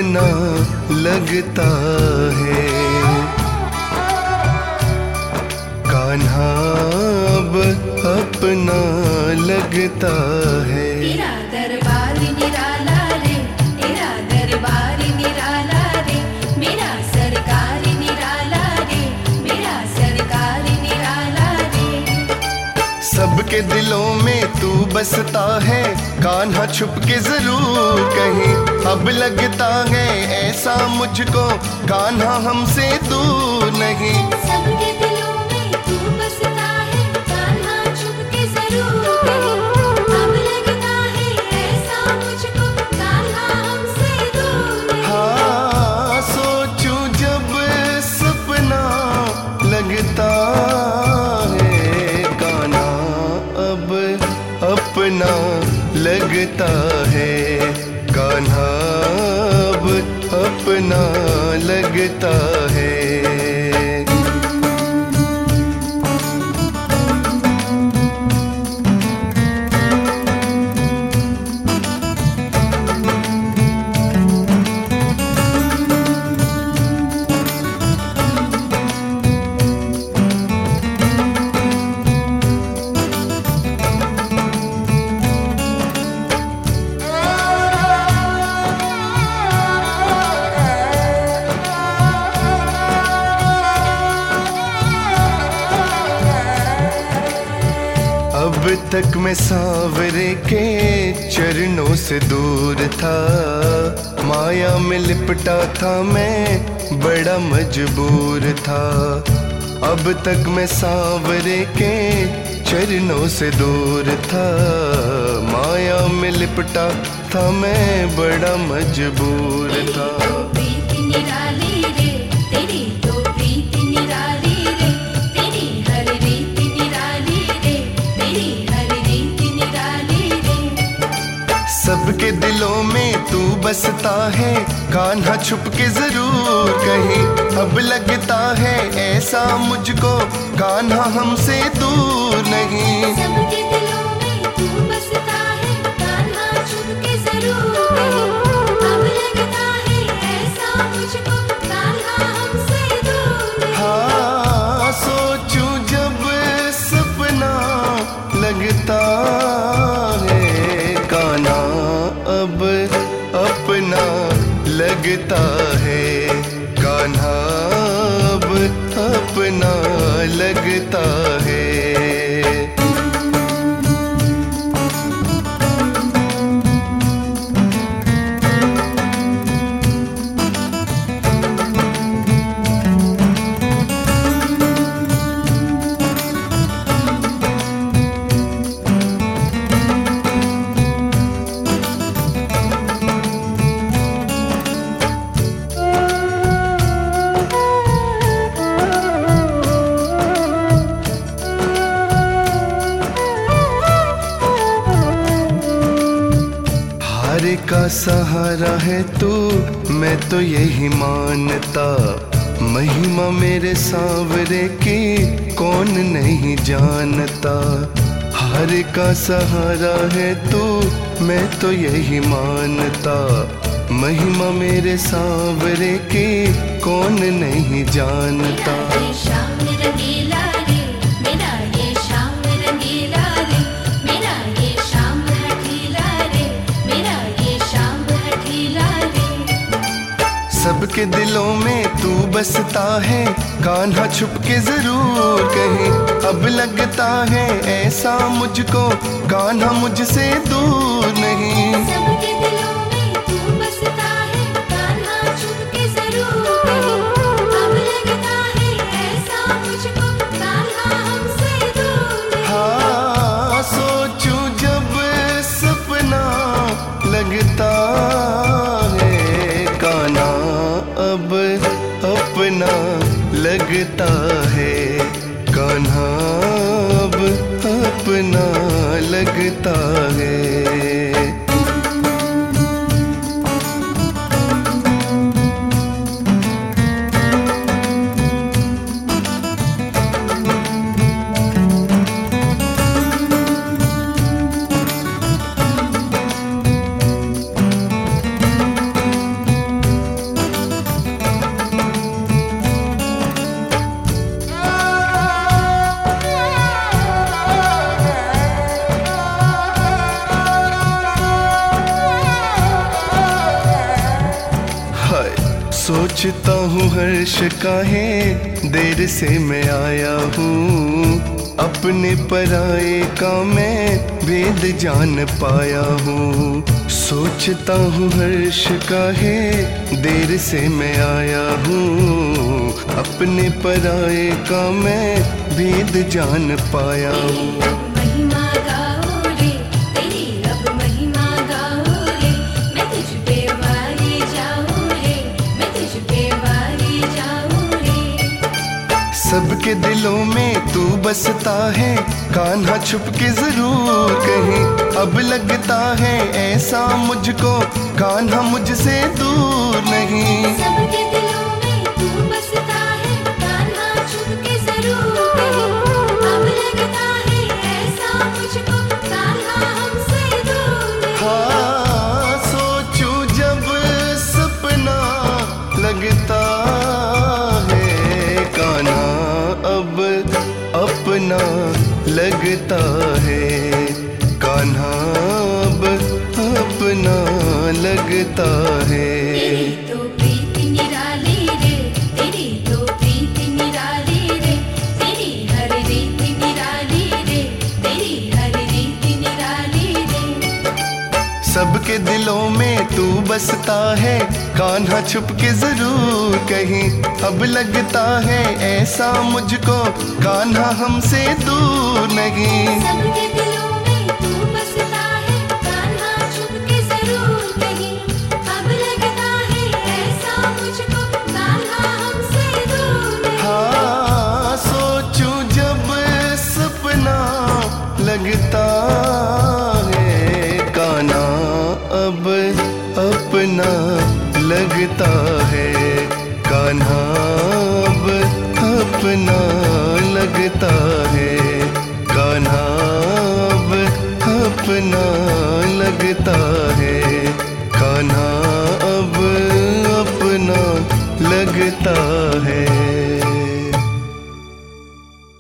अपना लगता है। कान्हा अब अपना लगता है। तेरा दरबार निराला रे, तेरा दरबार निराला रे, मेरा सरकार निराला रे, मेरा सरकार निराला रे। सबके दिलों में तू बसता है, कान्हा छुप के जरूर कहीं। अब लगता है ऐसा मुझको, कान्हा हमसे दूर नहीं। सबके दिलों में तू बसता है, कान्हा छुप के जरूर कहीं। अब लगता है ऐसा मुझको, कान्हा हमसे दूर नहीं। हाँ, सोचूं जब सपना लगता है, कान्हा अब अपना लगता है। कान्हा अब अपना लगता है। अब तक मैं सांवरे के चरणों से दूर था, माया में लिपटा था मैं बड़ा मजबूर था। अब तक मैं सांवरे के चरणों से दूर था, माया में लिपटा था मैं बड़ा मजबूर था। तो प्रीत निराली रे, तेरी तो प्रीत निराली रे, तेरी हर रीत निराली रे, तेरी हर रीत निराली रे। सबके दिलों में तू बसता है, कान्हा छुप के जरूर कहीं। अब लगता है ऐसा मुझको, कान्हा हमसे दूर नहीं। सबके दिलों में तू बसता है, कान्हा छुप के जरूर कहीं। अब लगता है ऐसा मुझको, कान्हा हमसे दूर नहीं। हाँ, सोचूं जब सपना लगता है, कान्हा अब अपना लगता है। कान्हा अब अपना लगता है। हार का सहारा है तू, मैं तो यही मानता। महिमा मेरे सांवरे की कौन नहीं जानता। हार का सहारा है तू, मैं तो यही मानता। महिमा मेरे सांवरे की कौन नहीं जानता। ये शाम रंगीला रे, मेरा ये शाम रंगीला रे, मेरा ये शाम हठीला रे, मेरा ये शाम हठीला रे। सबके दिलों में तू बसता है, कान्हा छुप के जरूर कहीं। अब लगता है ऐसा मुझको, कान्हा मुझसे दूर नहीं। सबके दिलों में तू बसता है, कान्हा छुप के जरूर कहीं। अब लगता है ऐसा मुझको, कान्हा हमसे दूर नहीं। हाँ, सोचूं जब सपना लगता है, कान्हा अब अपना लगता है। कान्हा अब अपना लगता है। सोचता हूँ हर्ष काहे देर से मैं आया हूँ, अपने पराए का मैं भेद जान पाया हूँ। सोचता हूँ हर्ष काहे देर से मैं आया हूँ, अपने पराए का मैं भेद जान पाया हूँ। महिमा गाओ रे, तेरी अब महिमा गाओ रे, मैं तुझ पे वारी जाऊं रे, मैं तुझ पे वारी जाऊं रे। सबके दिलों में तू बसता है, कान्हा छुप के जरूर कहीं। अब लगता है ऐसा मुझको, कान्हा मुझसे दूर नहीं। सबके दिलों में तू बसता है, कान्हा छुप के जरूर कहीं। अब लगता है ऐसा मुझको, कान्हा हमसे दूर नहीं। हाँ, सोचूं जब सपना लगता है, कान्हा अब अपना लगता है, कान्हा अब अपना लगता है। तेरी तो प्रीति निराली रे, तेरी तो प्रीति निराली रे, तेरी हर रीति निराली रे, तेरी हर रीति निराली रे। सबके दिलों में तू बसता है, कान्हा छुप के जरूर कहीं। अब लगता है ऐसा मुझको, कान्हा हमसे दूर नहीं। सबके दिलों में तू बसता है, कान्हा छुप के जरूर कहीं। अब लगता है ऐसा मुझको, कान्हा हमसे दूर नहीं। हाँ, सोचूं जब सपना लगता है, कान्हा अब अपना लगता है, कान्हा अब अपना लगता है, कान्हा अब अपना लगता है, कान्हा अब अपना लगता